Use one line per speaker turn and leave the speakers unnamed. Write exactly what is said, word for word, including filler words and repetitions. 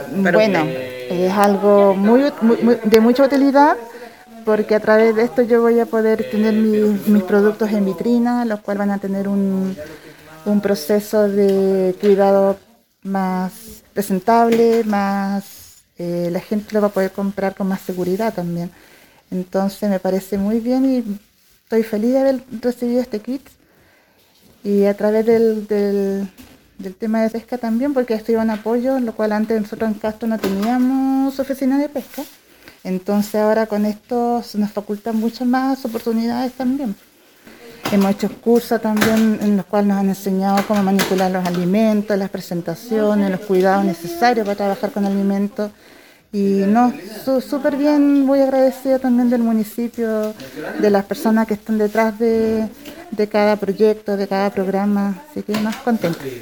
Bueno, es algo muy, ut- muy- muy- de mucha utilidad porque a través de esto yo voy a poder tener mis, mis productos en vitrina, los cuales van a tener un, un proceso de cuidado más presentable, más eh, la gente lo va a poder comprar con más seguridad también. Entonces me parece muy bien y estoy feliz de haber recibido este kit y a través del, del, del tema de pesca también, porque esto iba en apoyo, lo cual antes nosotros en Castro no teníamos oficina de pesca. Entonces ahora con esto se nos facultan muchas más oportunidades también. Hemos hecho cursos también en los cuales nos han enseñado cómo manipular los alimentos, las presentaciones, los cuidados necesarios para trabajar con alimentos. Y no, su- súper bien, muy agradecida también del municipio, de las personas que están detrás de, de cada proyecto, de cada programa, así que más contenta.